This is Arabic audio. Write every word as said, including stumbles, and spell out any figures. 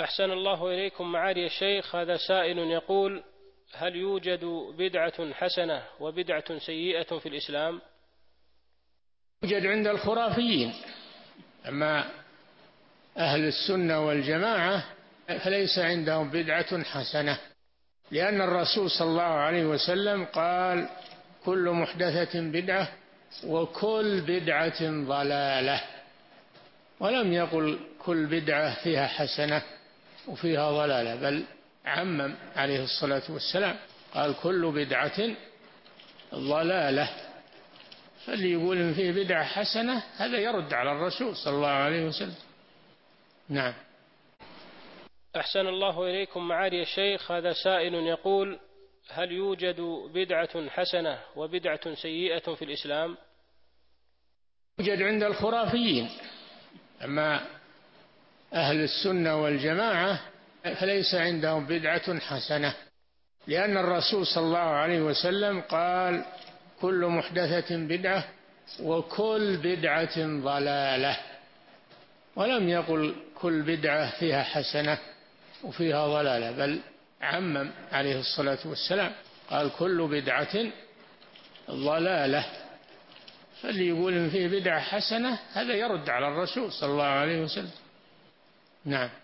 أحسن الله إليكم معالي الشيخ. هذا سائل يقول: هل يوجد بدعة حسنة وبدعة سيئة في الإسلام؟ يوجد عند الخرافيين، أما أهل السنة والجماعة فليس عندهم بدعة حسنة، لأن الرسول صلى الله عليه وسلم قال: كل محدثة بدعة وكل بدعة ضلالة، ولم يقل كل بدعة فيها حسنة وفيها ضلالة، بل عمم عليه الصلاة والسلام قال: كل بدعة ضلالة. فاللي يقول إن فيه بدعة حسنة هذا يرد على الرسول صلى الله عليه وسلم. نعم. أحسن الله إليكم معالي الشيخ. هذا سائل يقول: هل يوجد بدعة حسنة وبدعة سيئة في الإسلام؟ يوجد عند الخرافيين، أما أهل السنة والجماعة فليس عندهم بدعة حسنة، لأن الرسول صلى الله عليه وسلم قال: كل محدثة بدعة وكل بدعة ضلالة، ولم يقل كل بدعة فيها حسنة وفيها ضلالة، بل عمم عليه الصلاة والسلام قال: كل بدعة ضلالة. فاللي يقول إن فيه بدعة حسنة هذا يرد على الرسول صلى الله عليه وسلم. نعم.